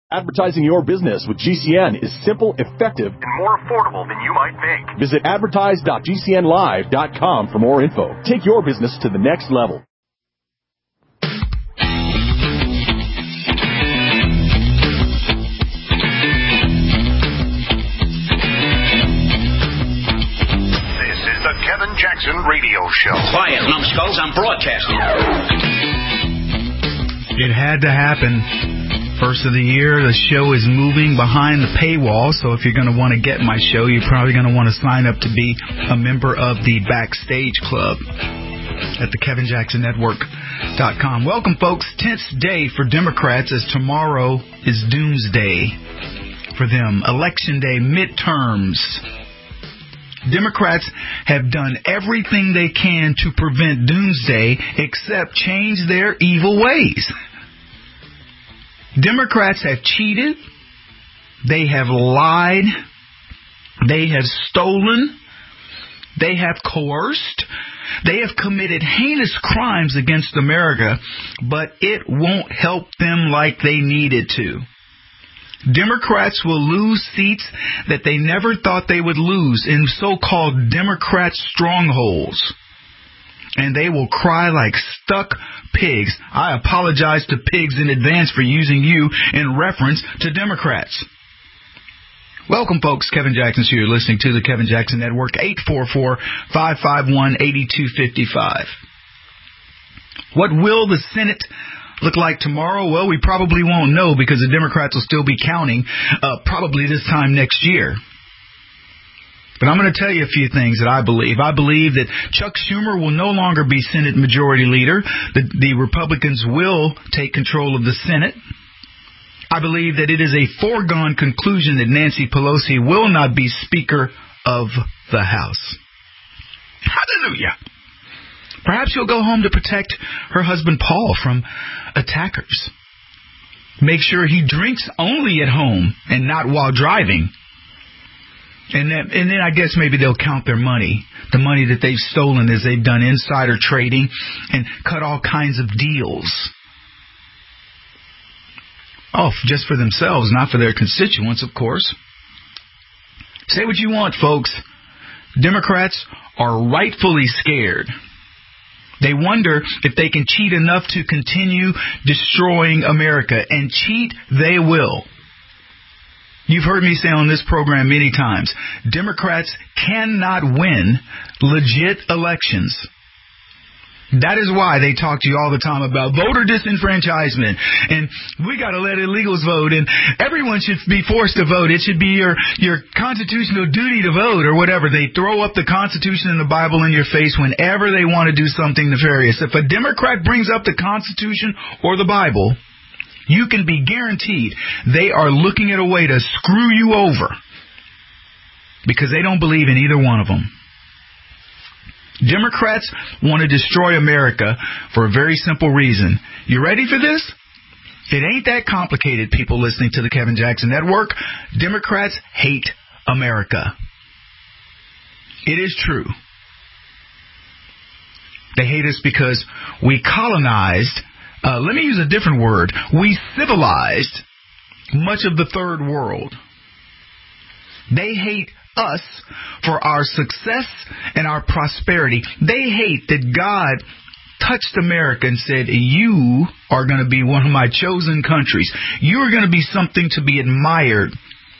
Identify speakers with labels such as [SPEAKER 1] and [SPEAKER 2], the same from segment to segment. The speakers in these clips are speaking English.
[SPEAKER 1] Advertising your business with GCN is simple, effective,
[SPEAKER 2] and more affordable than you might think.
[SPEAKER 1] Visit advertise.gcnlive.com for more info. Take your business to the next level.
[SPEAKER 2] This is the Kevin Jackson Radio Show.
[SPEAKER 3] Quiet, numbskulls, I'm broadcasting.
[SPEAKER 4] It had to happen. First of the year, the show is moving behind the paywall, so if you're going to want to get my show, you're probably going to want to sign up to be a member of the Backstage Club at the KevinJacksonNetwork.com. Welcome, folks. Tense day for Democrats as tomorrow is doomsday for them. Election day, midterms. Democrats have done everything they can to prevent doomsday except change their evil ways. Democrats have cheated, they have lied, they have stolen, they have coerced, they have committed heinous crimes against America, but it won't help them like they needed to. Democrats will lose seats that they never thought they would lose in so-called Democrat strongholds. And they will cry like stuck pigs. I apologize to pigs in advance for using you in reference to Democrats. Welcome, folks. Kevin Jackson here. You're listening to the Kevin Jackson Network, 844-551-8255. What will the Senate look like tomorrow? Well, we probably won't know because the Democrats will still be counting probably this time next year. But I'm going to tell you a few things that I believe. I believe that Chuck Schumer will no longer be Senate Majority Leader. The Republicans will take control of the Senate. I believe that it is a foregone conclusion that Nancy Pelosi will not be Speaker of the House. Hallelujah. Perhaps she'll go home to protect her husband Paul from attackers. Make sure he drinks only at home and not while driving. And then I guess maybe they'll count their money, the money that they've stolen as they've done insider trading and cut all kinds of deals. Oh, just for themselves, not for their constituents, of course. Say what you want, folks. Democrats are rightfully scared. They wonder if they can cheat enough to continue destroying America, and cheat they will. You've heard me say on this program many times, Democrats cannot win legit elections. That is why they talk to you all the time about voter disenfranchisement, and we got to let illegals vote, and everyone should be forced to vote. It should be your constitutional duty to vote, or whatever. They throw up the Constitution and the Bible in your face whenever they want to do something nefarious. If a Democrat brings up the Constitution or the Bible, you can be guaranteed they are looking at a way to screw you over because they don't believe in either one of them. Democrats want to destroy America for a very simple reason. You ready for this? It ain't that complicated, people listening to the Kevin Jackson Network. Democrats hate America. It is true. They hate us because we colonized. Let me use a different word. We civilized much of the third world. They hate us for our success and our prosperity. They hate that God touched America and said, you are going to be one of my chosen countries. You are going to be something to be admired.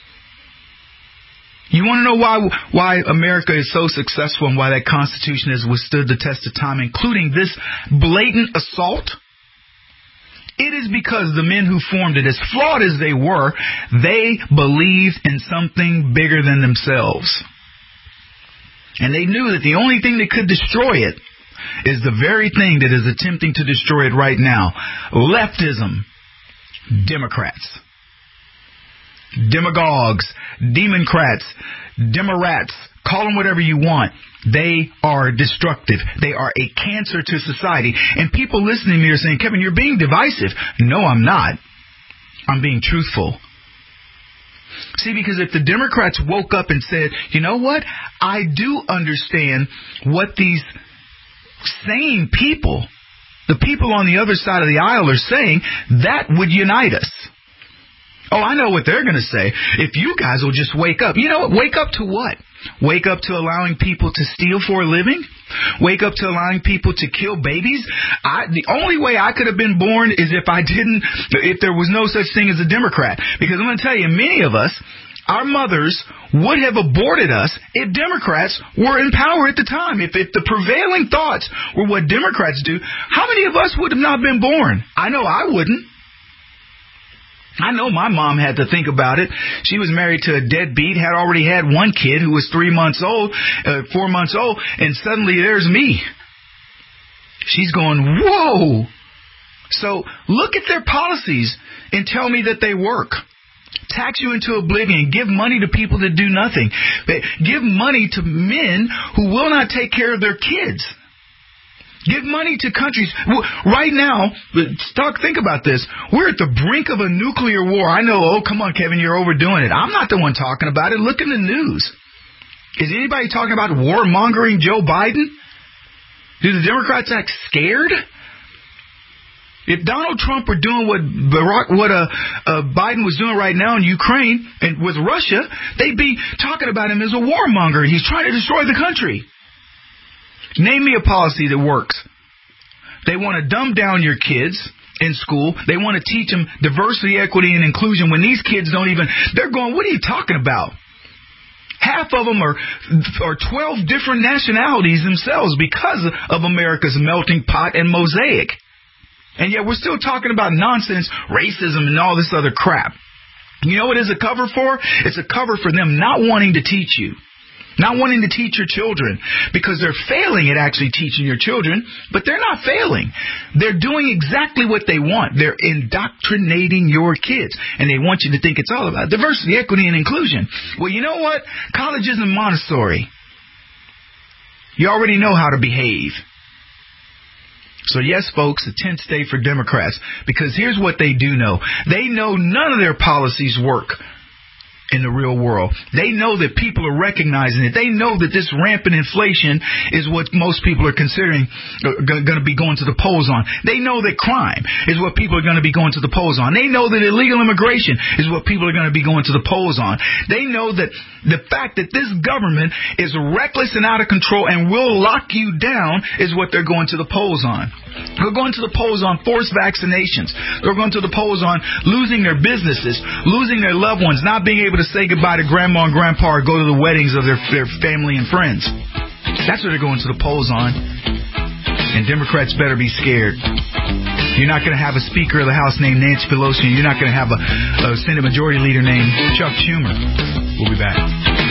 [SPEAKER 4] You want to know why America is so successful and why that Constitution has withstood the test of time, including this blatant assault? It is because the men who formed it, as flawed as they were, they believed in something bigger than themselves. And they knew that the only thing that could destroy it is the very thing that is attempting to destroy it right now. Leftism. Democrats. Demagogues. Democrats. Demorats. Call them whatever you want. They are destructive. They are a cancer to society. And people listening to me are saying, Kevin, you're being divisive. No, I'm not. I'm being truthful. See, because if the Democrats woke up and said, you know what? I do understand what these sane people, the people on the other side of the aisle, are saying, that would unite us. Oh, I know what they're going to say. If you guys will just wake up. You know what? Wake up to what? Wake up to allowing people to steal for a living? Wake up to allowing people to kill babies? The only way I could have been born is if there was no such thing as a Democrat. Because I'm going to tell you, many of us, our mothers would have aborted us if Democrats were in power at the time. If the prevailing thoughts were what Democrats do, how many of us would have not been born? I know I wouldn't. I know my mom had to think about it. She was married to a deadbeat, had already had one kid who was 4 months old, and suddenly there's me. She's going, whoa. So look at their policies and tell me that they work. Tax you into oblivion. Give money to people that do nothing. Give money to men who will not take care of their kids. Give money to countries. Right now, think about this. We're at the brink of a nuclear war. I know, oh, come on, Kevin, you're overdoing it. I'm not the one talking about it. Look in the news. Is anybody talking about warmongering Joe Biden? Do the Democrats act scared? If Donald Trump were doing what Biden was doing right now in Ukraine and with Russia, they'd be talking about him as a warmonger. He's trying to destroy the country. Name me a policy that works. They want to dumb down your kids in school. They want to teach them diversity, equity, and inclusion when these kids they're going, what are you talking about? Half of them are 12 different nationalities themselves because of America's melting pot and mosaic. And yet we're still talking about nonsense, racism, and all this other crap. You know what it's a cover for? It's a cover for them not wanting to teach you. Not wanting to teach your children because they're failing at actually teaching your children, but they're not failing. They're doing exactly what they want. They're indoctrinating your kids, and they want you to think it's all about diversity, equity, and inclusion. Well, you know what? College isn't Montessori. You already know how to behave. So yes, folks, a 10th state for Democrats, because here's what they do know. They know none of their policies work in the real world. They know that people are recognizing it. They know that this rampant inflation is what most people are considering going to be going to the polls on. They know that crime is what people are going to be going to the polls on. They know that illegal immigration is what people are going to be going to the polls on. They know that the fact that this government is reckless and out of control and will lock you down is what they're going to the polls on. They're going to the polls on forced vaccinations. They're going to the polls on losing their businesses, losing their loved ones, not being able to say goodbye to grandma and grandpa or go to the weddings of their family and friends. That's what they're going to the polls on. And Democrats better be scared. You're not going to have a Speaker of the House named Nancy Pelosi, and you're not going to have a Senate Majority Leader named Chuck Schumer. We'll be back.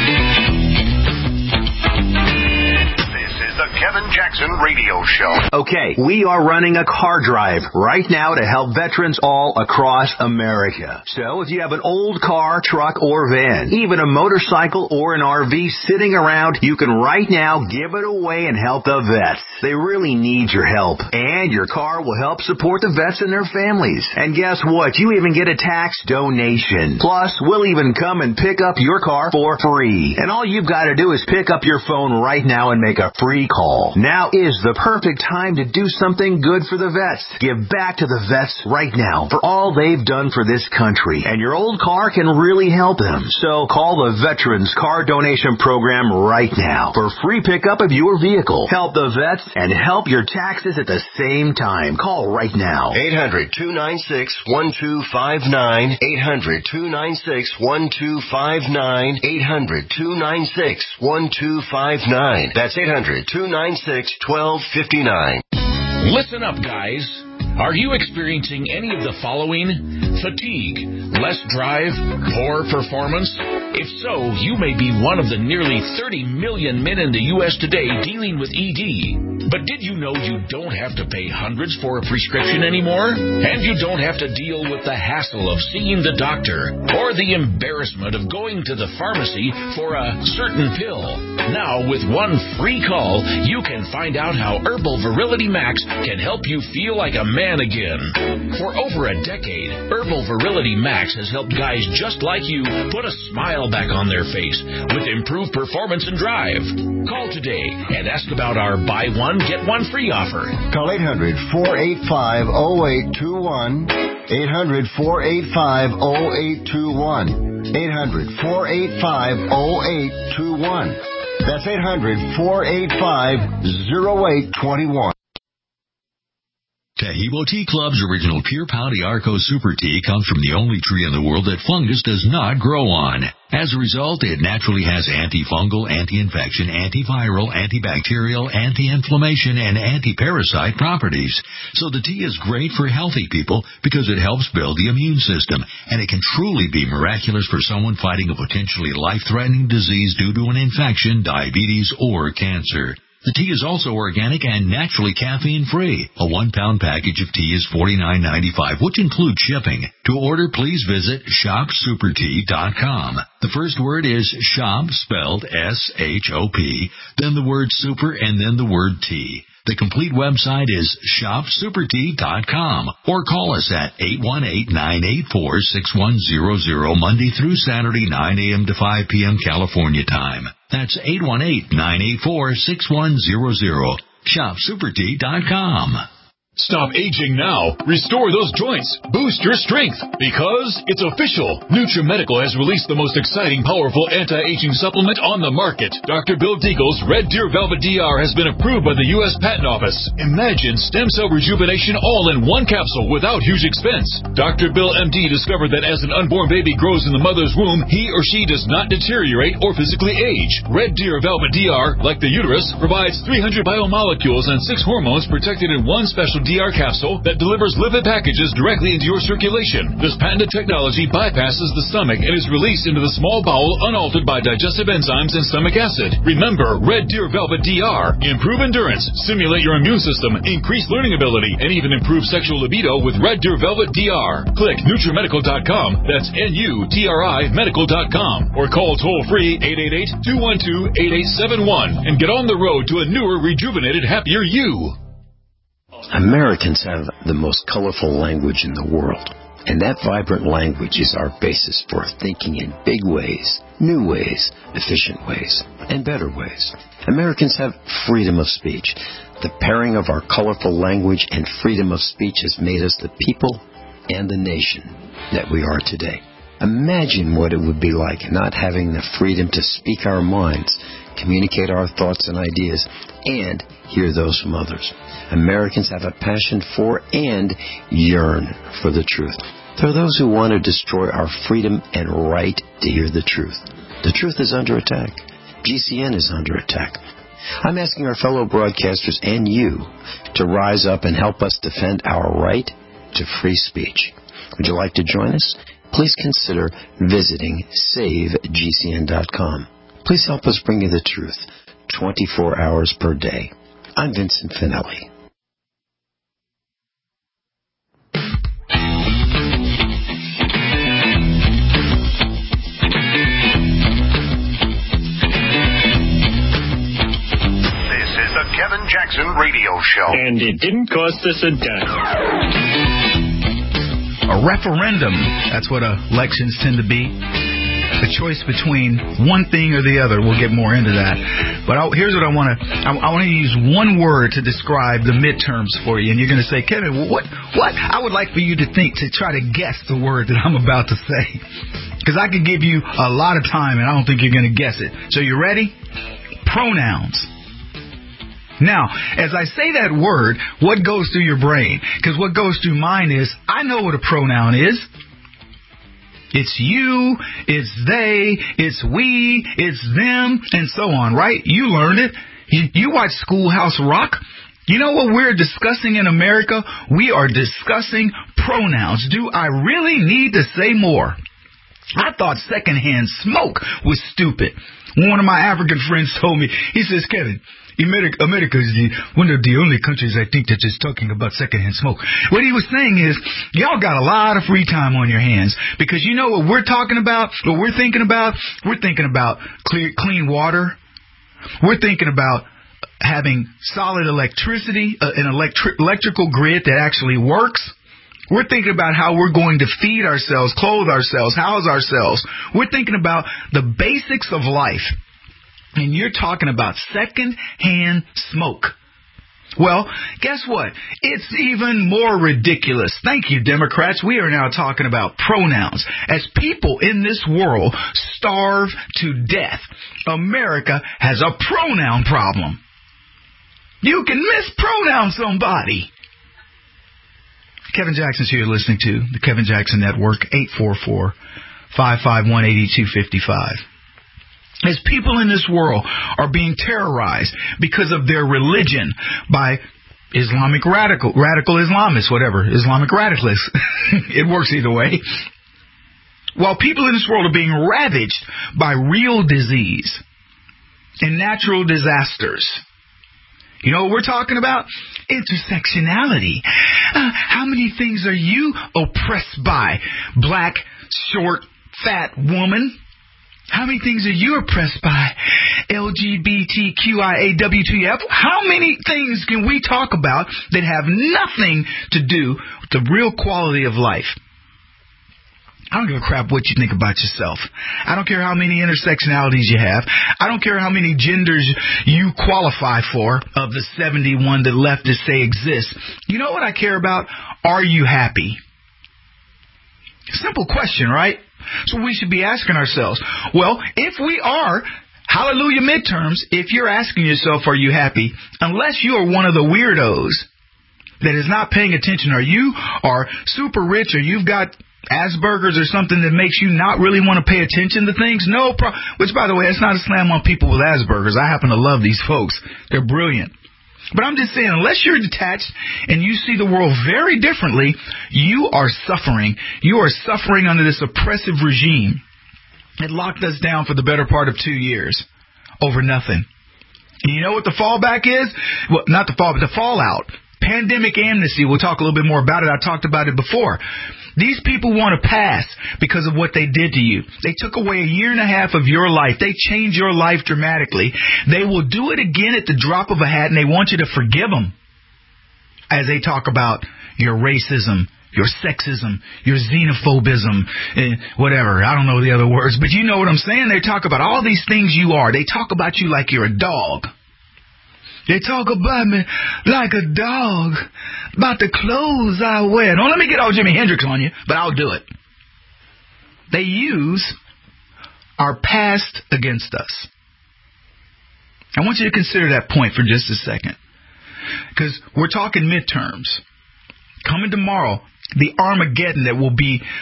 [SPEAKER 2] The Kevin Jackson Radio Show.
[SPEAKER 5] Okay, we are running a car drive right now to help veterans all across America. So if you have an old car, truck, or van, even a motorcycle or an RV sitting around, you can right now give it away and help the vets. They really need your help. And your car will help support the vets and their families. And guess what? You even get a tax donation. Plus, we'll even come and pick up your car for free. And all you've got to do is pick up your phone right now and make a free call. Now is the perfect time to do something good for the vets. Give back to the vets right now for all they've done for this country. And your old car can really help them. So call the Veterans Car Donation Program right now for free pickup of your vehicle. Help the vets and help your taxes at the same time. Call right now.
[SPEAKER 6] 800-296-1259. 800-296-1259. 800-296-1259. That's 800-296-1259.
[SPEAKER 3] Listen up, guys. Are you experiencing any of the following? Fatigue, less drive, poor performance? If so, you may be one of the nearly 30 million men in the U.S. today dealing with ED. But did you know you don't have to pay hundreds for a prescription anymore? And you don't have to deal with the hassle of seeing the doctor or the embarrassment of going to the pharmacy for a certain pill. Now, with one free call, you can find out how Herbal Virility Max can help you feel like a man again. For over a decade, Herbal Virility Max has helped guys just like you put a smile back on their face with improved performance and drive. Call today and ask about our buy one, get one free offer.
[SPEAKER 7] Call 800-485-0821. 800-485-0821. 800-485-0821. That's 800-485-0821.
[SPEAKER 8] Taheebo Tea Club's original Pure Pouty Arco Super Tea comes from the only tree in the world that fungus does not grow on. As a result, it naturally has antifungal, anti-infection, antiviral, antibacterial, anti-inflammation, and anti-parasite properties. So the tea is great for healthy people because it helps build the immune system, and it can truly be miraculous for someone fighting a potentially life-threatening disease due to an infection, diabetes, or cancer. The tea is also organic and naturally caffeine-free. A 1-pound package of tea is $49.95, which includes shipping. To order, please visit shopsupertea.com. The first word is shop, spelled S-H-O-P, then the word super, and then the word tea. The complete website is shopsupertea.com, or call us at 818-984-6100 Monday through Saturday, 9 a.m. to 5 p.m. California time. That's 818-984-6100. shopsupertea.com.
[SPEAKER 1] Stop aging now. Restore those joints. Boost your strength. Because it's official. NutriMedical has released the most exciting, powerful anti-aging supplement on the market. Dr. Bill Deagle's Red Deer Velvet DR has been approved by the U.S. Patent Office. Imagine stem cell rejuvenation all in one capsule without huge expense. Dr. Bill MD discovered that as an unborn baby grows in the mother's womb, he or she does not deteriorate or physically age. Red Deer Velvet DR, like the uterus, provides 300 biomolecules and 6 hormones protected in one special DR capsule that delivers lipid packages directly into your circulation. This patented technology bypasses the stomach and is released into the small bowel unaltered by digestive enzymes and stomach acid. Remember, Red Deer Velvet DR. Improve endurance, stimulate your immune system, increase learning ability, and even improve sexual libido with Red Deer Velvet DR. Click NutriMedical.com, that's N-U-T-R-I Medical.com, or call toll-free 888-212-8871 and get on the road to a newer, rejuvenated, happier you.
[SPEAKER 9] Americans have the most colorful language in the world, and that vibrant language is our basis for thinking in big ways, new ways, efficient ways, and better ways. Americans have freedom of speech. The pairing of our colorful language and freedom of speech has made us the people and the nation that we are today. Imagine what it would be like not having the freedom to speak our minds, communicate our thoughts and ideas, and hear those from others. Americans have a passion for and yearn for the truth. There are those who want to destroy our freedom and right to hear the truth. The truth is under attack. GCN is under attack. I'm asking our fellow broadcasters and you to rise up and help us defend our right to free speech. Would you like to join us? Please consider visiting SaveGCN.com. Please help us bring you the truth 24 hours per day. I'm Vincent Finelli.
[SPEAKER 2] This is the Kevin Jackson Radio Show.
[SPEAKER 10] And it didn't cost us a dime.
[SPEAKER 4] A referendum, that's what elections tend to be. The choice between one thing or the other. We'll get more into that. But here's what I want to use one word to describe the midterms for you. And you're going to say, Kevin, what? I would like for you to think, to try to guess the word that I'm about to say. Because I could give you a lot of time, and I don't think you're going to guess it. So you ready? Pronouns. Now, as I say that word, what goes through your brain? Because what goes through mine is, I know what a pronoun is. It's you, it's they, it's we, it's them, and so on, right? You learned it. You watch Schoolhouse Rock. You know what we're discussing in America? We are discussing pronouns. Do I really need to say more? I thought secondhand smoke was stupid. One of my African friends told me, he says, Kevin, America is one of the only countries I think that's just talking about secondhand smoke. What he was saying is, y'all got a lot of free time on your hands because you know what we're talking about, what we're thinking about? We're thinking about clean water. We're thinking about having solid electricity, an electrical grid that actually works. We're thinking about how we're going to feed ourselves, clothe ourselves, house ourselves. We're thinking about the basics of life. And you're talking about second-hand smoke. Well, guess what? It's even more ridiculous. Thank you, Democrats. We are now talking about pronouns. As people in this world starve to death, America has a pronoun problem. You can mispronounce somebody. Kevin Jackson's here listening to the Kevin Jackson Network, 844-551-8255. As people in this world are being terrorized because of their religion by Islamic radical Islamists, whatever, Islamic radicalists. It works either way. While people in this world are being ravaged by real disease and natural disasters. You know what we're talking about? Intersectionality. How many things are you oppressed by, black, short, fat woman? How many things are you oppressed by? LGBTQIAWTF. How many things can we talk about that have nothing to do with the real quality of life? I don't give a crap what you think about yourself. I don't care how many intersectionalities you have. I don't care how many genders you qualify for of the 71 that leftists say exist. You know what I care about? Are you happy? Simple question, right? So we should be asking ourselves, well, if we are, hallelujah midterms, if you're asking yourself, are you happy? Unless you are one of the weirdos that is not paying attention, or you are super rich, or you've got Asperger's or something that makes you not really want to pay attention to things, which, by the way, it's not a slam on people with Asperger's. I happen to love these folks. They're brilliant. But I'm just saying, unless you're detached and you see the world very differently, you are suffering. You are suffering under this oppressive regime. It locked us down for the better part of 2 years over nothing. And you know what the fallback is? Well, not the fall, but the fallout. Pandemic amnesty. We'll talk a little bit more about it. I talked about it before. These people want to pass because of what they did to you. They took away 1.5 years of your life. They changed your life dramatically. They will do it again at the drop of a hat, and they want you to forgive them as they talk about your racism, your sexism, your xenophobism, whatever. I don't know the other words, but you know what I'm saying. They talk about all these things you are. They talk about you like you're a dog. They talk about me like a dog, about the clothes I wear. Don't let me get all Jimi Hendrix on you, but I'll do it. They use our past against us. I want you to consider that point for just a second, because we're talking midterms. Coming tomorrow, the Armageddon that will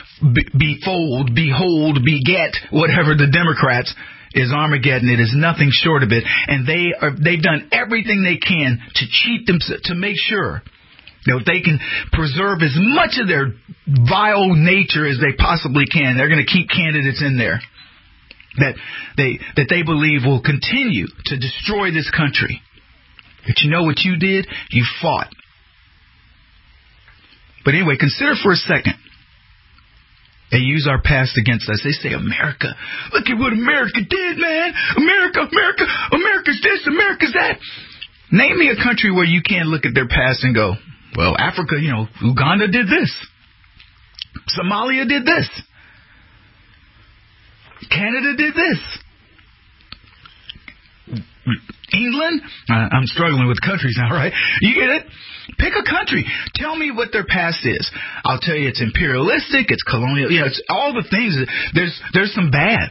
[SPEAKER 4] beget, whatever the Democrats is Armageddon. It is nothing short of it. And they've done everything they can to cheat them, to make sure that they can preserve as much of their vile nature as they possibly can. They're going to keep candidates in there that they believe will continue to destroy this country. But you know what you did? You fought. But anyway, consider for a second. They use our past against us. They say, America, look at what America did, man. America's this, America's that. Name me a country where you can't look at their past and go, well, Africa, Uganda did this. Somalia did this. Canada did this. England? I'm struggling with countries now, right? You get it? Pick a country. Tell me what their past is. I'll tell you it's imperialistic, it's colonial, it's all the things. There's some bad.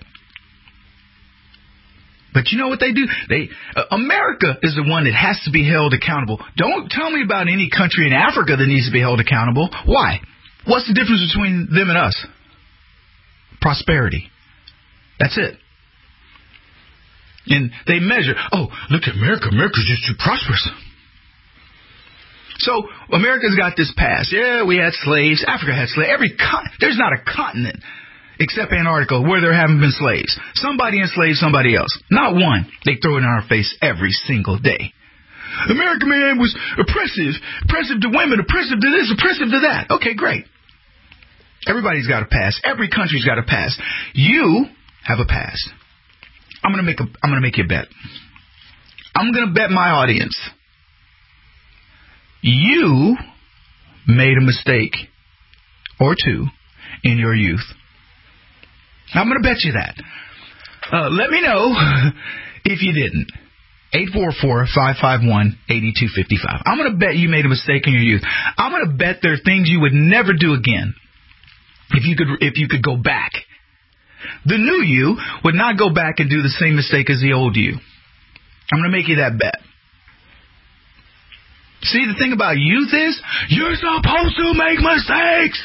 [SPEAKER 4] But you know what they do? America is the one that has to be held accountable. Don't tell me about any country in Africa that needs to be held accountable. Why? What's the difference between them and us? Prosperity. That's it. And they measure, look at America. America's just too prosperous. So America's got this past. Yeah, we had slaves. Africa had slaves. There's not a continent except Antarctica where there haven't been slaves. Somebody enslaved somebody else. Not one. They throw it in our face every single day. America, man, was oppressive to women, oppressive to this, oppressive to that. Okay, great. Everybody's got a past. Every country's got a past. You have a past. I'm gonna make you a bet. I'm gonna bet my audience. You made a mistake or two in your youth. I'm gonna bet you that. Let me know if you didn't. 844-551-8255. I'm going to bet you made a mistake in your youth. I'm going to bet there are things you would never do again if you could go back. The new you would not go back and do the same mistake as the old you. I'm going to make you that bet. See, the thing about youth is you're supposed to make mistakes.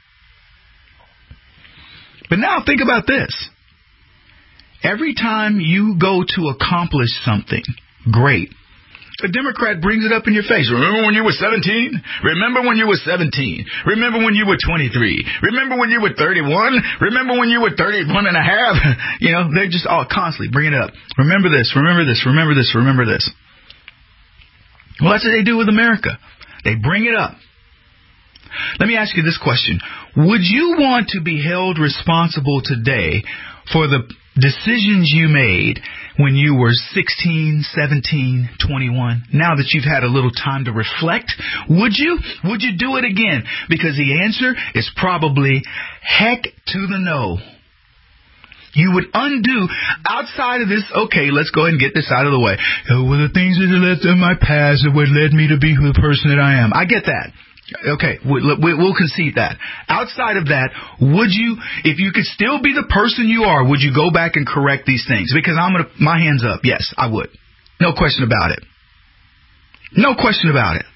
[SPEAKER 4] But now think about this. Every time you go to accomplish something great, a Democrat brings it up in your face. Remember when you were 17? Remember when you were 17? Remember when you were 23? Remember when you were 31? Remember when you were 31 and a half? You know, they're just all constantly bringing it up. Remember this, remember this, remember this, remember this. Well, that's what they do with America. They bring it up. Let me ask you this question. Would you want to be held responsible today for the decisions you made when you were 16, 17, 21? Now that you've had a little time to reflect, would you? Would you do it again? Because the answer is probably heck to the no. You would undo outside of this. Okay, let's go ahead and get this out of the way. Well, the things that are left in my past that would led me to be the person that I am. I get that. Okay, we'll concede that. Outside of that, would you, if you could still be the person you are, would you go back and correct these things? Because my hands up. Yes, I would. No question about it. No question about it.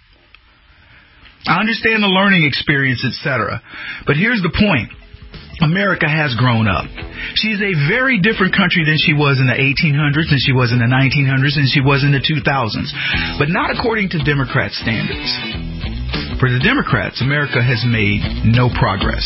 [SPEAKER 4] I understand the learning experience, etc. But here's the point. America has grown up. She's a very different country than she was in the 1800s, than she was in the 1900s, than she was in the 2000s. But not according to Democrat standards. For the Democrats, America has made no progress.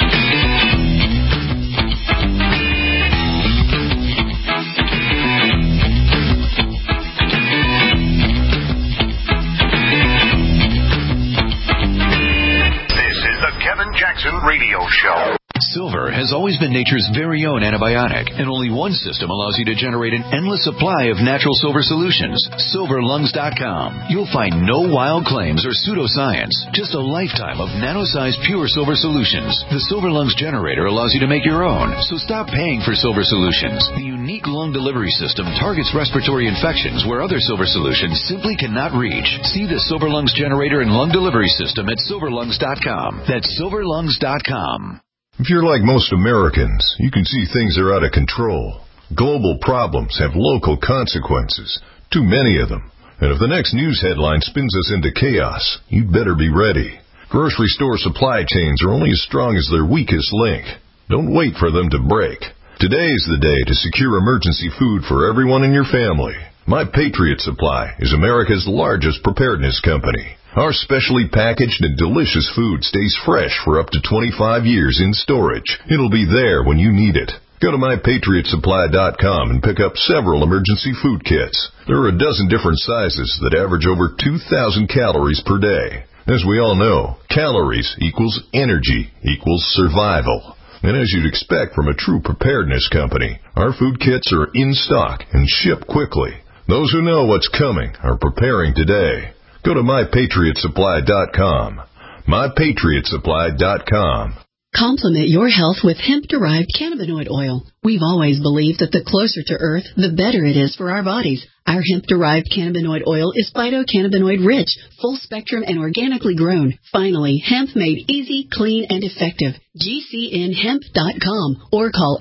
[SPEAKER 2] This is the Kevin Jackson Radio Show.
[SPEAKER 8] Silver has always been nature's very own antibiotic, and only one system allows you to generate an endless supply of natural silver solutions. SilverLungs.com. You'll find no wild claims or pseudoscience, just a lifetime of nano-sized pure silver solutions. The Silver Lungs generator allows you to make your own, so stop paying for silver solutions. The unique lung delivery system targets respiratory infections where other silver solutions simply cannot reach. See the Silver Lungs generator and lung delivery system at SilverLungs.com. That's SilverLungs.com.
[SPEAKER 11] If you're like most Americans, you can see things are out of control. Global problems have local consequences, too many of them. And if the next news headline spins us into chaos, you'd better be ready. Grocery store supply chains are only as strong as their weakest link. Don't wait for them to break. Today's the day to secure emergency food for everyone in your family. My Patriot Supply is America's largest preparedness company. Our specially packaged and delicious food stays fresh for up to 25 years in storage. It'll be there when you need it. Go to MyPatriotSupply.com and pick up several emergency food kits. There are a dozen different sizes that average over 2,000 calories per day. As we all know, calories equals energy equals survival. And as you'd expect from a true preparedness company, our food kits are in stock and ship quickly. Those who know what's coming are preparing today. Go to MyPatriotSupply.com. MyPatriotSupply.com.
[SPEAKER 12] Complement your health with hemp-derived cannabinoid oil. We've always believed that the closer to Earth, the better it is for our bodies. Our hemp-derived cannabinoid oil is phytocannabinoid rich, full-spectrum, and organically grown. Finally, hemp made easy, clean, and effective. GCNhemp.com or call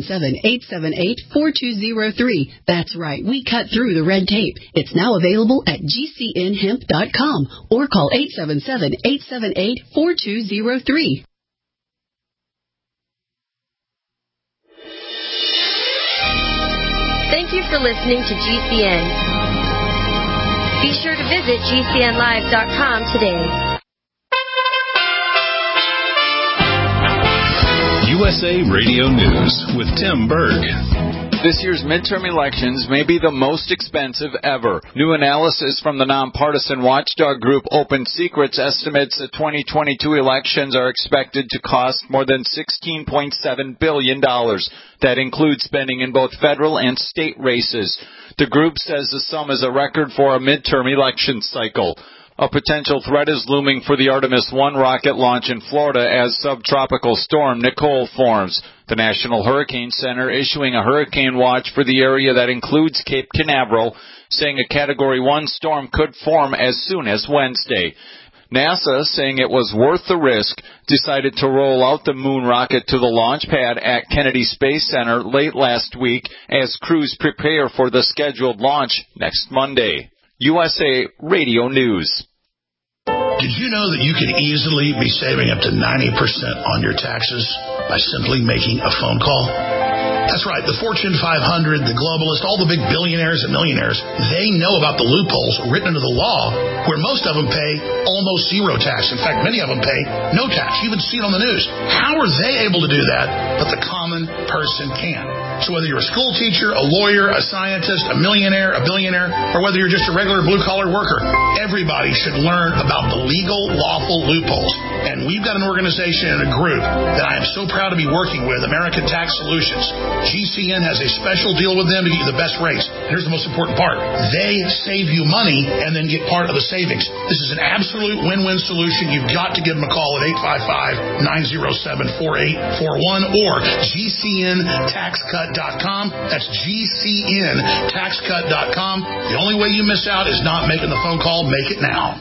[SPEAKER 12] 877-878-4203. That's right, we cut through the red tape. It's now available at GCNhemp.com or call 877-878-4203.
[SPEAKER 13] Thank you for listening to GCN. Be sure to visit GCNlive.com today.
[SPEAKER 1] USA Radio News with Tim Berg.
[SPEAKER 14] This year's midterm elections may be the most expensive ever. New analysis from the nonpartisan watchdog group Open Secrets estimates the 2022 elections are expected to cost more than $16.7 billion. That includes spending in both federal and state races. The group says the sum is a record for a midterm election cycle. A potential threat is looming for the Artemis 1 rocket launch in Florida as subtropical storm Nicole forms. The National Hurricane Center issuing a hurricane watch for the area that includes Cape Canaveral, saying a Category 1 storm could form as soon as Wednesday. NASA, saying it was worth the risk, decided to roll out the moon rocket to the launch pad at Kennedy Space Center late last week as crews prepare for the scheduled launch next Monday. USA Radio News.
[SPEAKER 15] Did you know that you could easily be saving up to 90% on your taxes by simply making a phone call? That's right. The Fortune 500, the globalists, all the big billionaires and millionaires, they know about the loopholes written into the law where most of them pay almost zero tax. In fact, many of them pay no tax. You even see it on the news. How are they able to do that, but the common person can't? So whether you're a school teacher, a lawyer, a scientist, a millionaire, a billionaire, or whether you're just a regular blue-collar worker, everybody should learn about the legal, lawful loopholes. And we've got an organization and a group that I am so proud to be working with, American Tax Solutions. GCN has a special deal with them to get you the best rates. And here's the most important part. They save you money and then get part of the savings. This is an absolute win-win solution. You've got to give them a call at 855-907-4841 or GCNTaxCut.com. That's GCNTaxCut.com. The only way you miss out is not making the phone call. Make it now.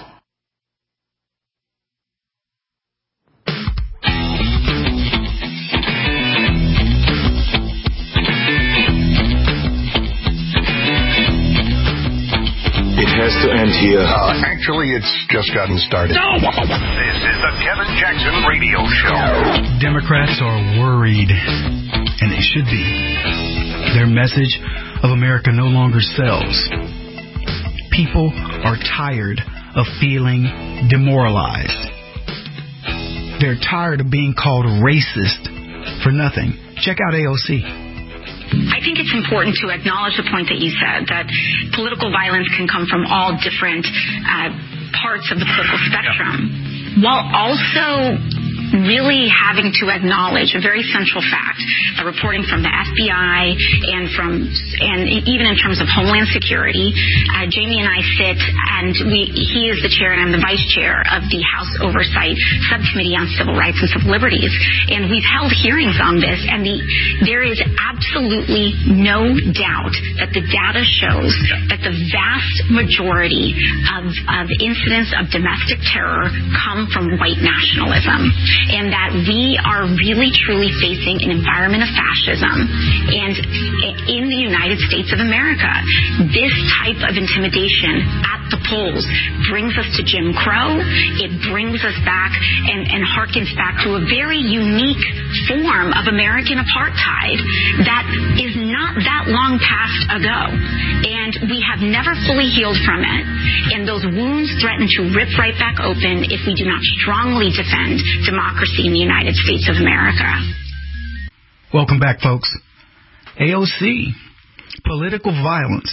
[SPEAKER 7] It has to end here.
[SPEAKER 11] Actually, it's just gotten started.
[SPEAKER 2] This is the Kevin Jackson Radio Show.
[SPEAKER 4] Democrats are worried, and they should be. Their message of America no longer sells. People are tired of feeling demoralized. They're tired of being called racist for nothing. Check out AOC.
[SPEAKER 16] I think it's important to acknowledge the point that you said, that political violence can come from all different parts of the political spectrum, while also really having to acknowledge a very central fact, reporting from the FBI and even in terms of Homeland Security. Jamie and I sit, and he is the chair and I'm the vice chair of the House Oversight Subcommittee on Civil Rights and Civil Liberties, and we've held hearings on this, and there is absolutely no doubt that the data shows that the vast majority of incidents of domestic terror come from white nationalism, and that we are really truly facing an environment of fascism. And in the United States of America, this type of intimidation at the polls brings us to Jim Crow. It brings us back and harkens back to a very unique form of American apartheid that is not that long past ago. And we have never fully healed from it. And those wounds threaten to rip right back open if we do not strongly defend democracy in the United States of America.
[SPEAKER 4] Welcome back, folks. AOC, political violence.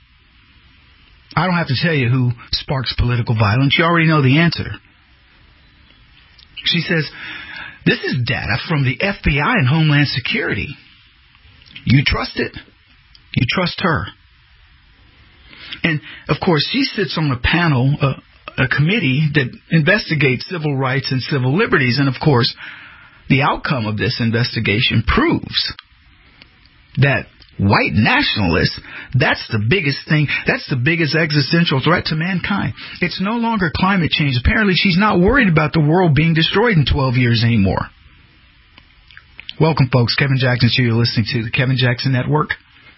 [SPEAKER 4] I don't have to tell you who sparks political violence. You already know the answer. She says, this is data from the FBI and Homeland Security. You trust it? You trust her. And, of course, she sits on a panel, a committee that investigates civil rights and civil liberties. And, of course, the outcome of this investigation proves that white nationalists, that's the biggest thing, that's the biggest existential threat to mankind. It's no longer climate change. Apparently, she's not worried about the world being destroyed in 12 years anymore. Welcome, folks. Kevin Jackson here. You're listening to the Kevin Jackson Network.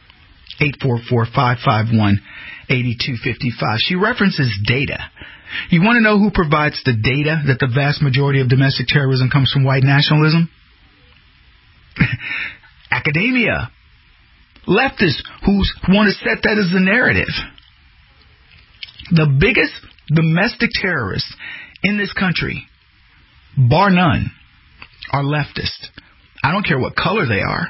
[SPEAKER 4] 844-551-8255. She references data. You want to know who provides the data that the vast majority of domestic terrorism comes from white nationalism? Academia. Leftists who want to set that as the narrative. The biggest domestic terrorists in this country, bar none, are leftists. I don't care what color they are.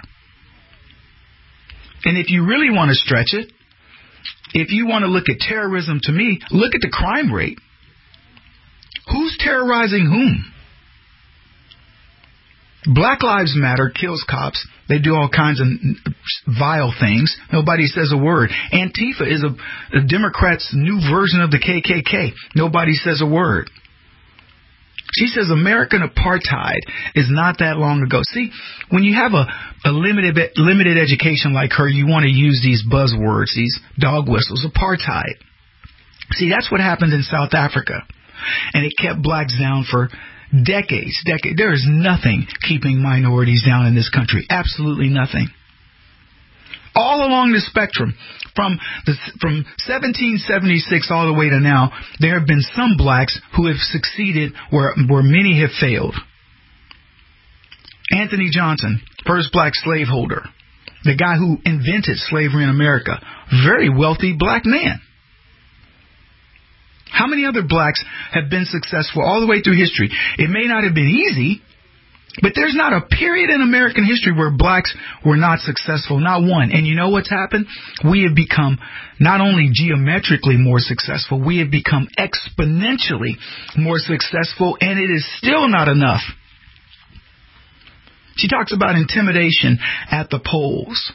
[SPEAKER 4] And if you really want to stretch it, if you want to look at terrorism, to me, look at the crime rate. Who's terrorizing whom? Black Lives Matter kills cops. They do all kinds of vile things. Nobody says a word. Antifa is a Democrat's new version of the KKK. Nobody says a word. She says American apartheid is not that long ago. See, when you have a limited education like her, you want to use these buzzwords, these dog whistles, apartheid. See, that's what happened in South Africa. And it kept blacks down for decades. There is nothing keeping minorities down in this country. Absolutely nothing. All along the spectrum, from 1776 all the way to now, there have been some blacks who have succeeded where many have failed. Anthony Johnson, first black slaveholder, the guy who invented slavery in America, very wealthy black man. How many other blacks have been successful all the way through history? It may not have been easy, but there's not a period in American history where blacks were not successful, not one. And you know what's happened? We have become not only geometrically more successful, we have become exponentially more successful, and it is still not enough. She talks about intimidation at the polls.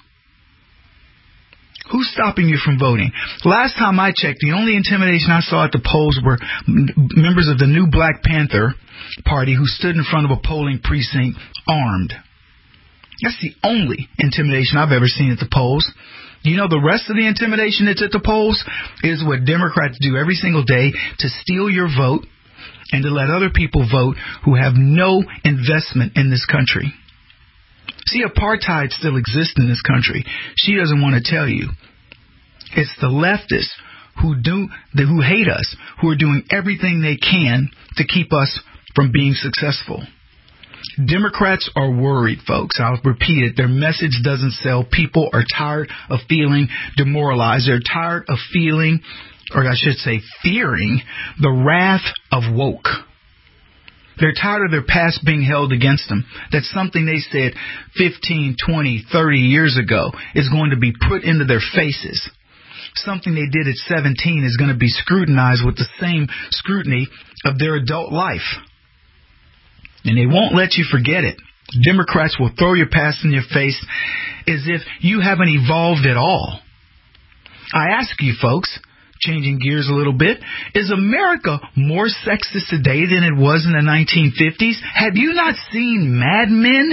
[SPEAKER 4] Who's stopping you from voting? Last time I checked, the only intimidation I saw at the polls were members of the new Black Panther Party who stood in front of a polling precinct armed. That's the only intimidation I've ever seen at the polls. You know, the rest of the intimidation that's at the polls is what Democrats do every single day to steal your vote and to let other people vote who have no investment in this country. See, apartheid still exists in this country. She doesn't want to tell you. It's the leftists who hate us, who are doing everything they can to keep us from being successful. Democrats are worried, folks. I'll repeat it. Their message doesn't sell. People are tired of feeling demoralized. They're tired of feeling, or I should say fearing, the wrath of woke. They're tired of their past being held against them. That's something they said 15, 20, 30 years ago is going to be put into their faces. Something they did at 17 is going to be scrutinized with the same scrutiny of their adult life. And they won't let you forget it. Democrats will throw your past in your face as if you haven't evolved at all. I ask you, folks, changing gears a little bit, is America more sexist today than it was in the 1950s? Have you not seen Mad Men?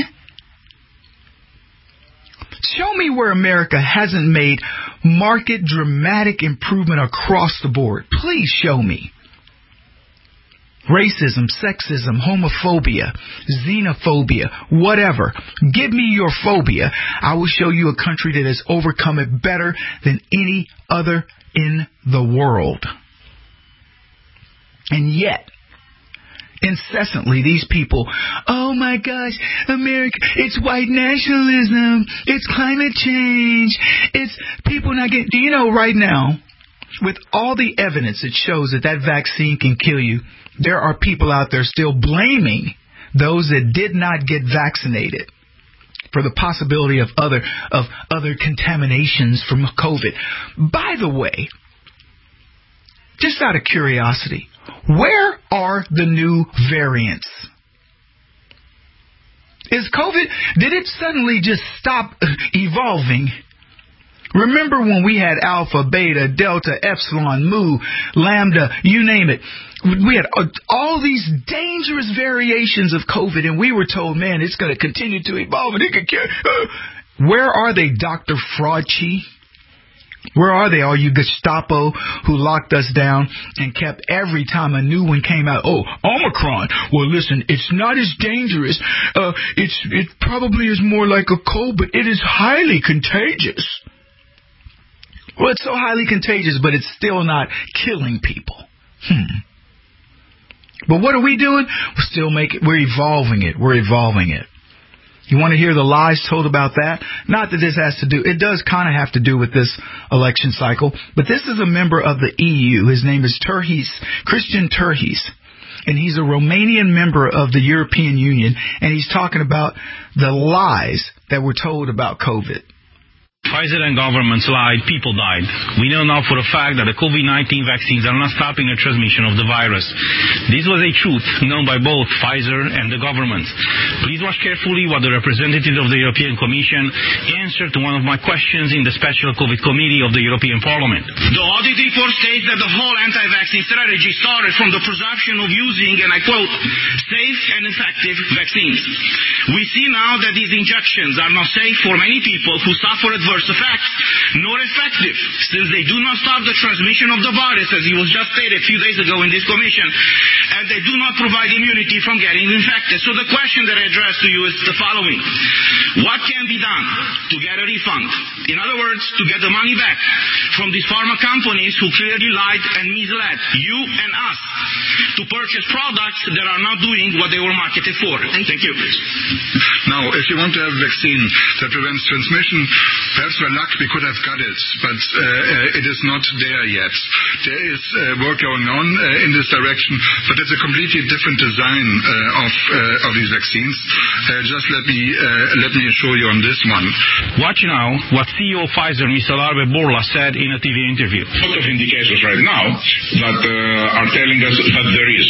[SPEAKER 4] Show me where America hasn't made marked dramatic improvement across the board. Please show me. Racism, sexism, homophobia, xenophobia, whatever. Give me your phobia. I will show you a country that has overcome it better than any other in the world. And yet, incessantly, these people, oh my gosh, America, it's white nationalism, it's climate change, it's people not getting, do you know right now, with all the evidence that shows that vaccine can kill you, there are people out there still blaming those that did not get vaccinated for the possibility of other contaminations from COVID. By the way, just out of curiosity, where are the new variants? Is COVID, did it suddenly just stop evolving? Remember when we had Alpha, Beta, Delta, Epsilon, Mu, Lambda, you name it. We had all these dangerous variations of COVID, and we were told, man, it's going to continue to evolve, and it could kill. Where are they, Dr. Fauci? Where are they, all you Gestapo who locked us down and kept every time a new one came out, oh, Omicron. Well, listen, it's not as dangerous. It probably is more like a cold, but it is highly contagious. Well, it's so highly contagious, but it's still not killing people. But what are we doing? We're evolving it. We're evolving it. You want to hear the lies told about that? Not that this has to do, it does kind of have to do with this election cycle, but this is a member of the EU. His name is Christian Terhes, and he's a Romanian member of the European Union, and he's talking about the lies that were told about COVID.
[SPEAKER 17] Pfizer and governments lied, people died. We know now for a fact that the COVID-19 vaccines are not stopping the transmission of the virus. This was a truth known by both Pfizer and the government. Please watch carefully what the representative of the European Commission answered to one of my questions in the Special COVID Committee of the European Parliament.
[SPEAKER 18] The audit report states that the whole anti-vaccine strategy started from the presumption of using, and I quote, safe and effective vaccines. We see now that these injections are not safe for many people who suffer adverse effects, nor effective, since they do not stop the transmission of the virus, as it was just stated a few days ago in this commission, and they do not provide immunity from getting infected. So the question that I address to you is the following. What can be done to get a refund? In other words, to get the money back from these pharma companies who clearly lied and misled you and us to purchase products that are not doing what they were marketed for. Thank you.
[SPEAKER 19] Now, if you want to have a vaccine that prevents transmission, perhaps by luck we could have got it, but it is not there yet. There is work going on in this direction, but it's a completely different design of these vaccines. Just let me assure you on this one.
[SPEAKER 17] Watch now what CEO of Pfizer, Mr. Larbe Bourla, said in a TV interview.
[SPEAKER 20] A lot of indications right now that are telling us that there is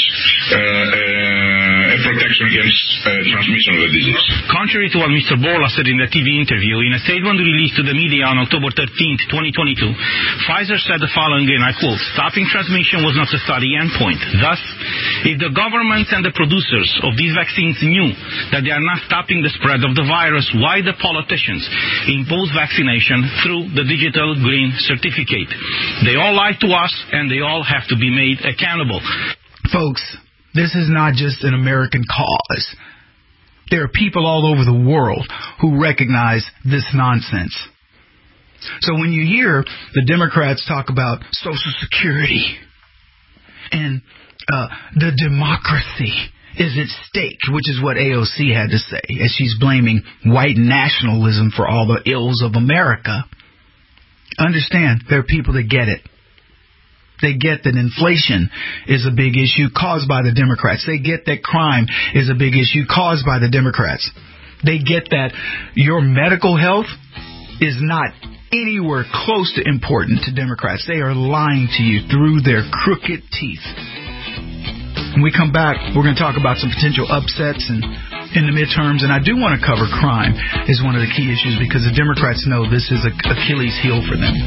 [SPEAKER 20] a protection against transmission of the disease.
[SPEAKER 17] Contrary to what Mr. Bourla said in the TV interview, in a statement released to the media on October 13th, 2022, Pfizer said the following, and I quote, stopping transmission was not the study endpoint. Thus, if the governments and the producers of these vaccines knew that they are not stopping the spread of the virus, why the politicians impose vaccination through the digital green certificate? They all lied to us, and they all have to be made accountable.
[SPEAKER 4] Folks, this is not just an American cause. There are people all over the world who recognize this nonsense. So when you hear the Democrats talk about Social Security and the democracy is at stake, which is what AOC had to say, as she's blaming white nationalism for all the ills of America, understand there are people that get it. They get that inflation is a big issue caused by the Democrats. They get that crime is a big issue caused by the Democrats. They get that your medical health is not anywhere close to important to Democrats. They are lying to you through their crooked teeth. When we come back, we're going to talk about some potential upsets and in the midterms, and I do want to cover crime as one of the key issues because the Democrats know this is an Achilles heel for them.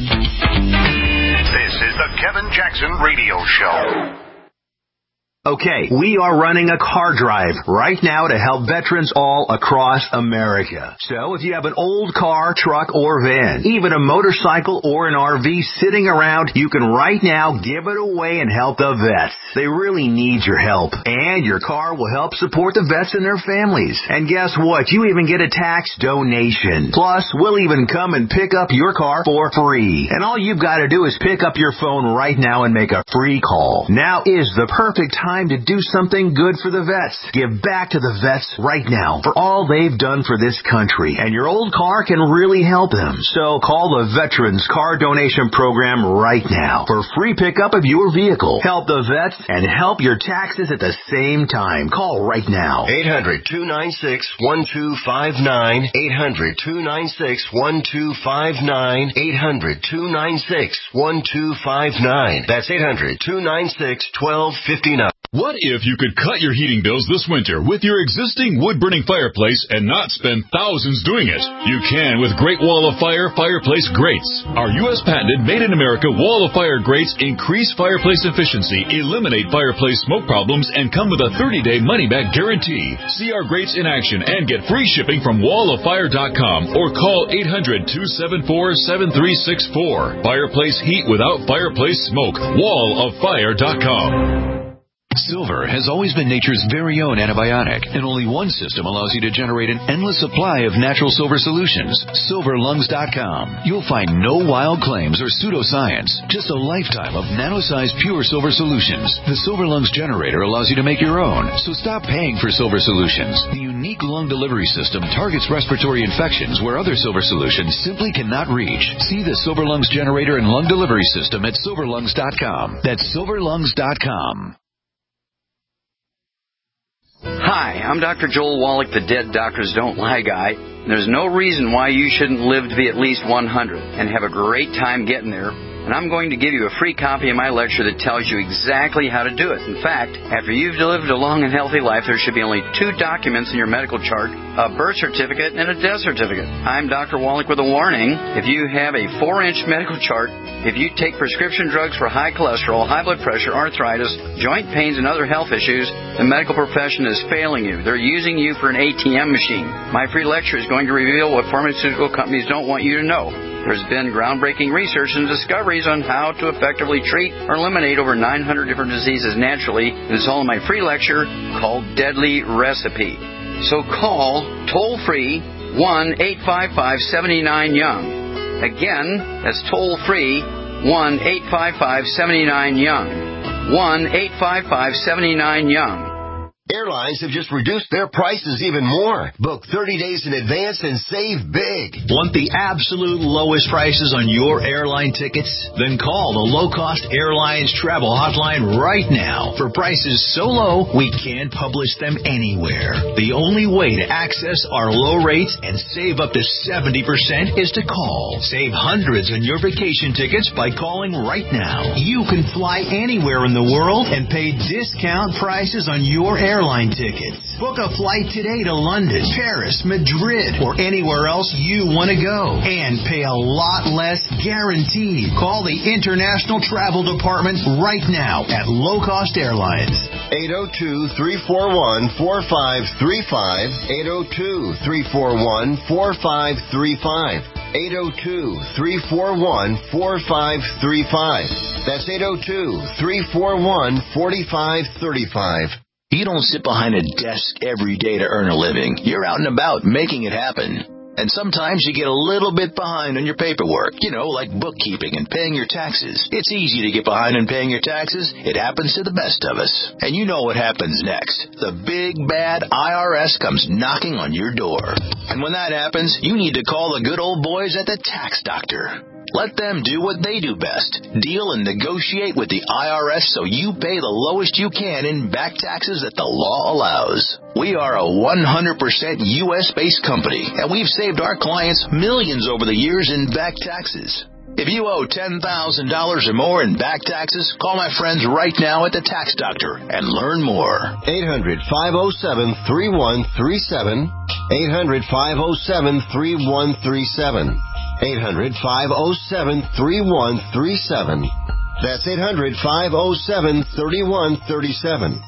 [SPEAKER 2] This is the Kevin Jackson Radio Show.
[SPEAKER 5] Okay, we are running a car drive right now to help veterans all across America. So if you have an old car, truck, or van, even a motorcycle or an RV sitting around, you can right now give it away and help the vets. They really need your help. And your car will help support the vets and their families. And guess what? You even get a tax donation. Plus, we'll even come and pick up your car for free. And all you've got to do is pick up your phone right now and make a free call. Now is the perfect time to do something good for the vets. Give back to the vets right now for all they've done for this country. And your old car can really help them. So call the Veterans Car Donation Program right now for free pickup of your vehicle. Help the vets and help your taxes at the same time. Call right now.
[SPEAKER 6] 800-296-1259. 800-296-1259. 800-296-1259. That's 800-296-1259.
[SPEAKER 1] What if you could cut your heating bills this winter with your existing wood-burning fireplace and not spend thousands doing it? You can with Great Wall of Fire fireplace grates. Our U.S. patented made-in-America Wall of Fire grates increase fireplace efficiency, eliminate fireplace smoke problems, and come with a 30-day money-back guarantee. See our grates in action and get free shipping from walloffire.com or call 800-274-7364. Fireplace heat without fireplace smoke. walloffire.com.
[SPEAKER 8] Silver has always been nature's very own antibiotic, and only one system allows you to generate an endless supply of natural silver solutions. SilverLungs.com. You'll find no wild claims or pseudoscience, just a lifetime of nano-sized pure silver solutions. The Silver Lungs generator allows you to make your own, so stop paying for silver solutions. The unique lung delivery system targets respiratory infections where other silver solutions simply cannot reach. See the Silver Lungs generator and lung delivery system at SilverLungs.com. That's SilverLungs.com.
[SPEAKER 21] Hi, I'm Dr. Joel Wallach, the Dead Doctors Don't Lie guy. There's no reason why you shouldn't live to be at least 100 and have a great time getting there. And I'm going to give you a free copy of my lecture that tells you exactly how to do it. In fact, after you've lived a long and healthy life, there should be only 2 documents in your medical chart, a birth certificate and a death certificate. I'm Dr. Wallach with a warning. If you have a 4-inch medical chart, if you take prescription drugs for high cholesterol, high blood pressure, arthritis, joint pains, and other health issues, the medical profession is failing you. They're using you for an ATM machine. My free lecture is going to reveal what pharmaceutical companies don't want you to know. There's been groundbreaking research and discoveries on how to effectively treat or eliminate over 900 different diseases naturally. It's all in my free lecture called Deadly Recipe. So call toll-free 1-855-79-YOUNG. Again, that's toll-free 1-855-79-YOUNG. 1-855-79-YOUNG.
[SPEAKER 6] Airlines have just reduced their prices even more. Book 30 days in advance and save big.
[SPEAKER 22] Want the absolute lowest prices on your airline tickets? Then call the Low Cost Airlines Travel Hotline right now for prices so low we can't publish them anywhere. The only way to access our low rates and save up to 70% is to call. Save hundreds on your vacation tickets by calling right now. You can fly anywhere in the world and pay discount prices on your airline tickets. Book a flight today to London, Paris, Madrid, or anywhere else you want to go. And pay a lot less guaranteed. Call the International Travel Department right now at Low Cost Airlines.
[SPEAKER 6] 802-341-4535. 802-341-4535. 802-341-4535. That's 802-341-4535.
[SPEAKER 22] You don't sit behind a desk every day to earn a living. You're out and about making it happen. And sometimes you get a little bit behind on your paperwork, like bookkeeping and paying your taxes. It's easy to get behind on paying your taxes. It happens to the best of us. And you know what happens next. The big, bad IRS comes knocking on your door. And when that happens, you need to call the good old boys at the Tax Doctor. Let them do what they do best. Deal and negotiate with the IRS so you pay the lowest you can in back taxes that the law allows. We are a 100% U.S.-based company, and we've saved our clients millions over the years in back taxes. If you owe $10,000 or more in back taxes, call my friends right now at the Tax Doctor and learn more.
[SPEAKER 6] 800-507-3137. 800-507-3137. 800-507-3137. That's 800-507-3137.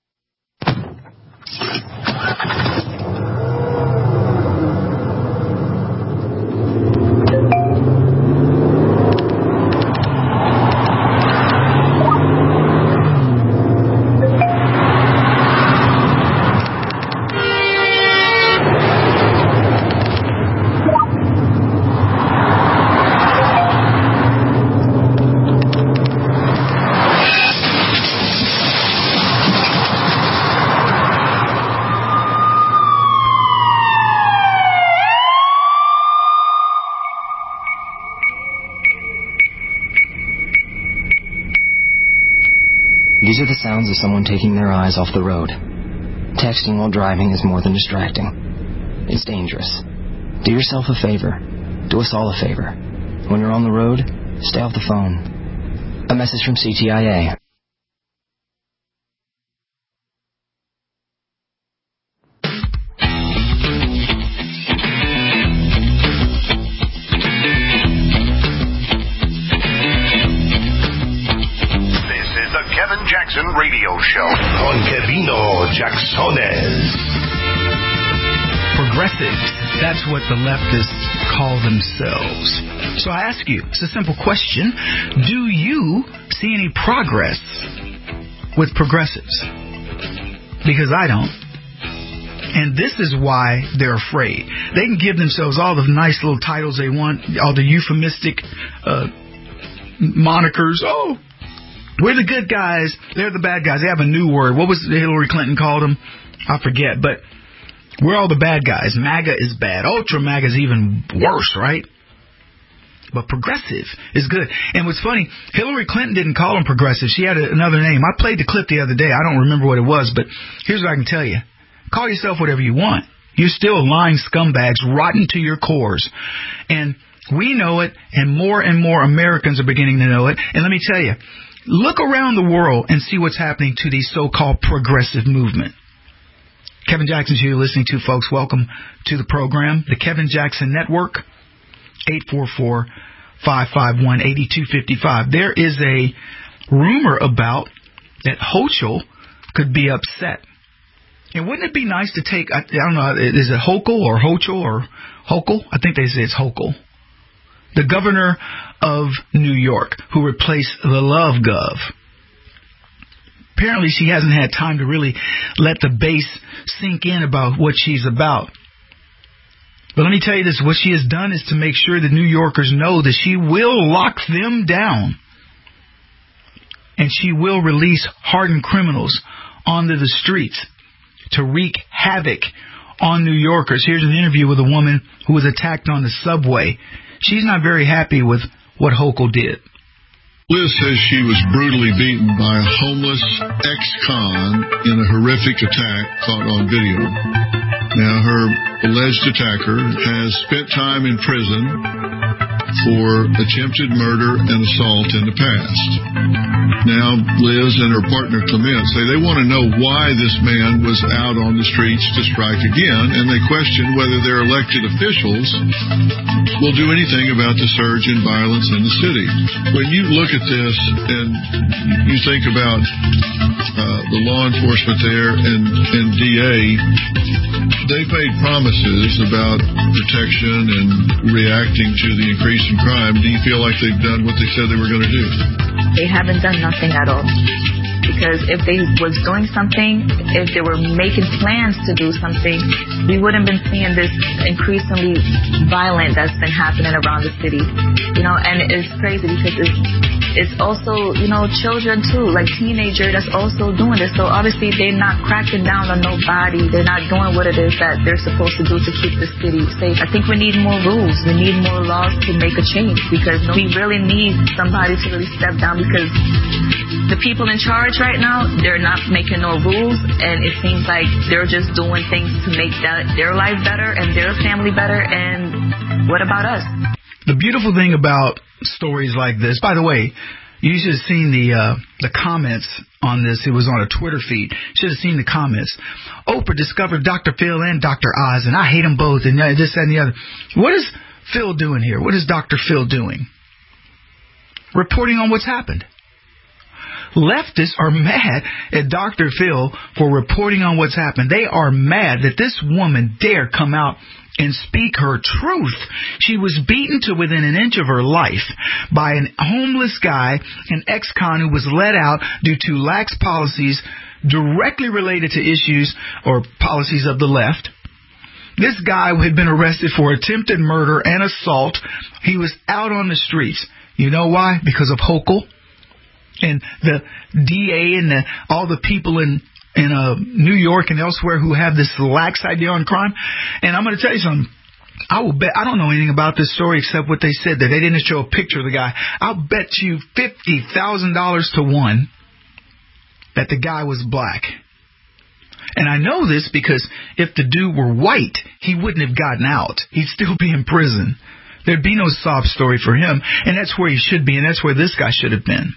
[SPEAKER 23] These are the sounds of someone taking their eyes off the road. Texting while driving is more than distracting. It's dangerous. Do yourself a favor. Do us all a favor. When you're on the road, stay off the phone. A message from CTIA.
[SPEAKER 2] Jackson Radio Show.
[SPEAKER 24] Con Kevino Jacksones.
[SPEAKER 4] Progressives, that's what the leftists call themselves. So I ask you, it's a simple question. Do you see any progress with progressives? Because I don't. And this is why they're afraid. They can give themselves all the nice little titles they want, all the euphemistic monikers. Oh, we're the good guys. They're the bad guys. They have a new word. What was Hillary Clinton called them? I forget. But we're all the bad guys. MAGA is bad. Ultra MAGA is even worse, right? But progressive is good. And what's funny, Hillary Clinton didn't call them progressive. She had another name. I played the clip the other day. I don't remember what it was, but here's what I can tell you. Call yourself whatever you want. You're still lying scumbags, rotten to your cores. And we know it, and more Americans are beginning to know it. And let me tell you, look around the world and see what's happening to the so-called progressive movement. Kevin Jackson's here listening to, folks. Welcome to the program. The Kevin Jackson Network, 844-551-8255. There is a rumor about that Hochul could be upset. And wouldn't it be nice to take, I don't know, is it Hochul or Hochul or Hochul? I think they say it's Hochul. The governor of New York, who replaced the Love Gov. Apparently she hasn't had time to really let the base sink in about what she's about. But let me tell you this, what she has done is to make sure that New Yorkers know that she will lock them down. And she will release hardened criminals onto the streets to wreak havoc on New Yorkers. Here's an interview with a woman who was attacked on the subway. She's not very happy with what Hochul did.
[SPEAKER 3] Liz says she was brutally beaten by a homeless ex-con in a horrific attack caught on video. Now, her alleged attacker has spent time in prison for attempted murder and assault in the past. Now, Liz and her partner Clement say they want to know why this man was out on the streets to strike again, and they question whether their elected officials will do anything about the surge in violence in the city. When you look at this and you think about the law enforcement there and DA, they've made promises about protection and reacting to the increase in crime. Do you feel like they've done what they said they were going to do?
[SPEAKER 9] They haven't done nothing at all. Because if they was doing something, if they were making plans to do something, we wouldn't been seeing this increasingly violent that's been happening around the city. You know, and it's crazy because it's also, you know, children too, like teenagers that's also doing this. So obviously they're not cracking down on nobody. They're not doing what it is that they're supposed to do to keep the city safe. I think we need more rules. We need more laws to make a change because we really need somebody to really step down because the people in charge right now, they're not making no rules, and it seems like they're just doing things to make their life better and their family better, and what about us?
[SPEAKER 4] The beautiful thing about stories like this, by the way, you should have seen the comments on this. It was on a Twitter feed. Should have seen the comments. Oprah discovered Dr. Phil and Dr. Oz, and I hate them both, and this, that, and the other. What is Phil doing here? What is Dr. Phil doing? Reporting on what's happened. Leftists are mad at Dr. Phil for reporting on what's happened. They are mad that this woman dare come out and speak her truth. She was beaten to within an inch of her life by an homeless guy, an ex-con who was let out due to lax policies directly related to issues or policies of the left. This guy had been arrested for attempted murder and assault. He was out on the streets. You know why? Because of Hochul. And the DA and all the people in New York and elsewhere who have this lax idea on crime. And I'm going to tell you something. I will bet, I don't know anything about this story except what they said, that they didn't show a picture of the guy. I'll bet you $50,000 to one that the guy was black. And I know this because if the dude were white, he wouldn't have gotten out. He'd still be in prison. There'd be no sob story for him. And that's where he should be, and that's where this guy should have been.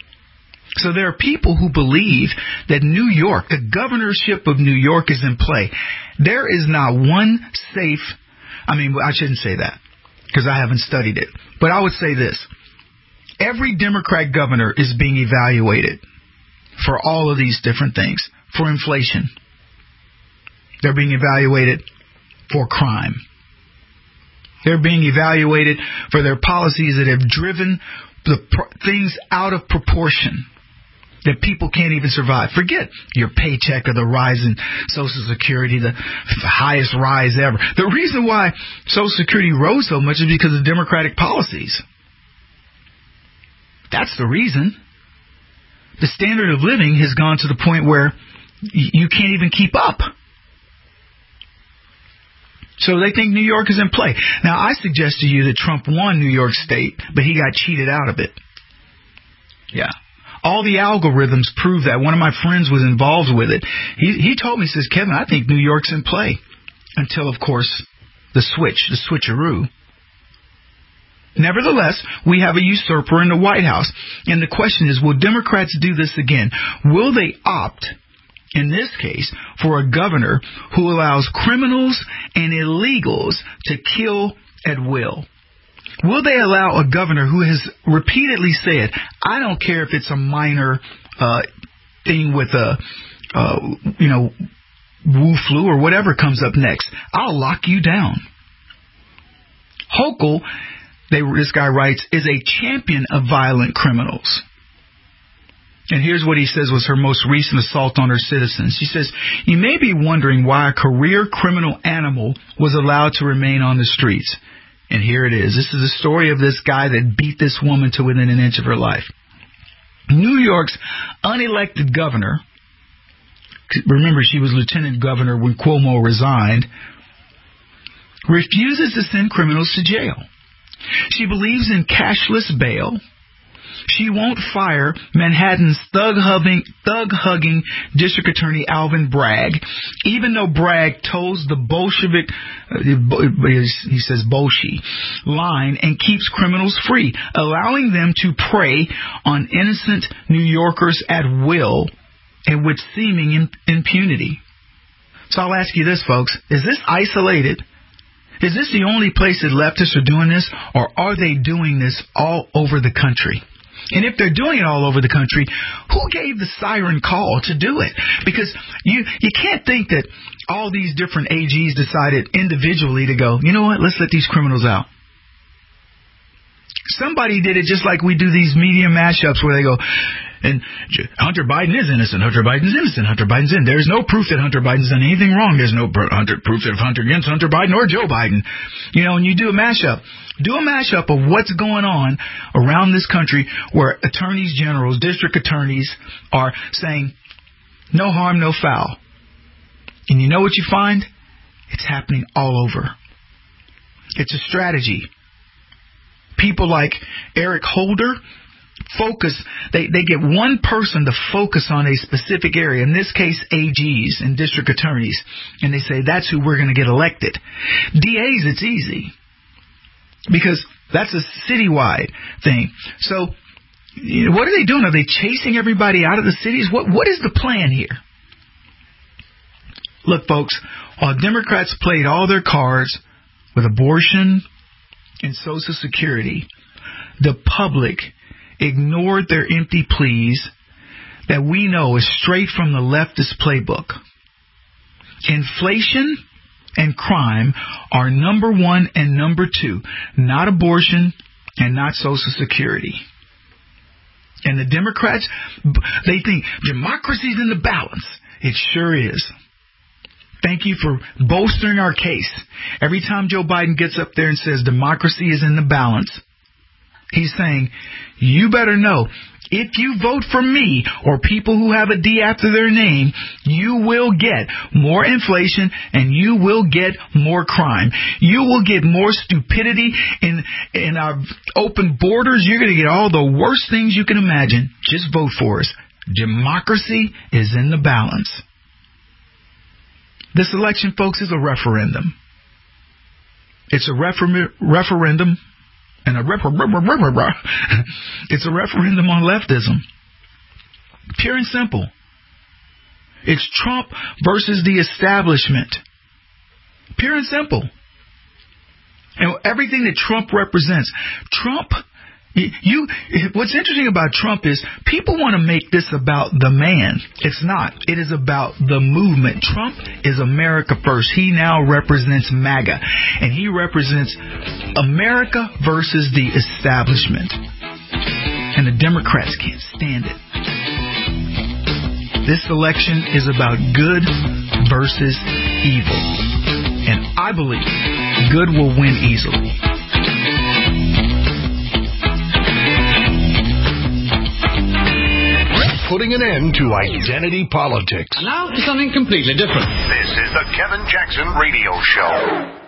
[SPEAKER 4] So there are people who believe that New York, the governorship of New York is in play. There is not one safe, I shouldn't say that because I haven't studied it. But I would say this. Every Democrat governor is being evaluated for all of these different things. For inflation. They're being evaluated for crime. They're being evaluated for their policies that have driven the things out of proportion. That people can't even survive. Forget your paycheck or the rise in Social Security, the highest rise ever. The reason why Social Security rose so much is because of Democratic policies. That's the reason. The standard of living has gone to the point where you can't even keep up. So they think New York is in play. Now, I suggest to you that Trump won New York State, but he got cheated out of it. Yeah. All the algorithms prove that. One of my friends was involved with it. He told me, he says, Kevin, I think New York's in play. Until, of course, the switcheroo. Nevertheless, we have a usurper in the White House. And the question is, will Democrats do this again? Will they opt, in this case, for a governor who allows criminals and illegals to kill at will? Will they allow a governor who has repeatedly said, I don't care if it's a minor thing with Wu flu or whatever comes up next, I'll lock you down. Hochul, this guy writes, is a champion of violent criminals. And here's what he says was her most recent assault on her citizens. She says, you may be wondering why a career criminal animal was allowed to remain on the streets. And here it is. This is the story of this guy that beat this woman to within an inch of her life. New York's unelected governor, remember she was lieutenant governor when Cuomo resigned, refuses to send criminals to jail. She believes in cashless bail. She won't fire Manhattan's thug-hugging District Attorney Alvin Bragg, even though Bragg toes the Bolshevik, he says Bolshi, line and keeps criminals free, allowing them to prey on innocent New Yorkers at will and with seeming impunity. So I'll ask you this, folks. Is this isolated? Is this the only place that leftists are doing this, or are they doing this all over the country? And if they're doing it all over the country, who gave the siren call to do it? Because you can't think that all these different AGs decided individually to go, you know what, let's let these criminals out. Somebody did it just like we do these media mashups where they go, and Hunter Biden is innocent. Hunter Biden's innocent. Hunter Biden's in. There's no proof that Hunter Biden's done anything wrong. There's no proof that Hunter against Hunter Biden or Joe Biden. You know, and you do a mashup. Do a mashup of what's going on around this country where attorneys generals, district attorneys are saying, no harm, no foul. And you know what you find? It's happening all over. It's a strategy. People like Eric Holder focus, they get one person to focus on a specific area, in this case AGs and district attorneys, and they say that's who we're going to get elected. DAs, it's easy because that's a citywide thing. So what are they doing? Are they chasing everybody out of the cities? What is the plan here? Look, folks, while Democrats played all their cards with abortion and Social Security, the public ignored their empty pleas that we know is straight from the leftist playbook. Inflation and crime are number one and number two, not abortion and not Social Security. And the Democrats, they think democracy's in the balance. It sure is. Thank you for bolstering our case. Every time Joe Biden gets up there and says democracy is in the balance, he's saying, you better know, if you vote for me or people who have a D after their name, you will get more inflation and you will get more crime. You will get more stupidity in our open borders. You're going to get all the worst things you can imagine. Just vote for us. Democracy is in the balance. This election, folks, is a referendum. It's a referendum. And it's a referendum on leftism. Pure and simple. It's Trump versus the establishment. Pure and simple. And everything that Trump represents. What's interesting about Trump is people want to make this about the man. It's not. It is about the movement. Trump is America first. He now represents MAGA. And he represents America versus the establishment. And the Democrats can't stand it. This election is about good versus evil. And I believe good will win easily.
[SPEAKER 24] Putting an end to identity politics.
[SPEAKER 2] And now for something completely different. This is the Kevin Jackson Radio Show.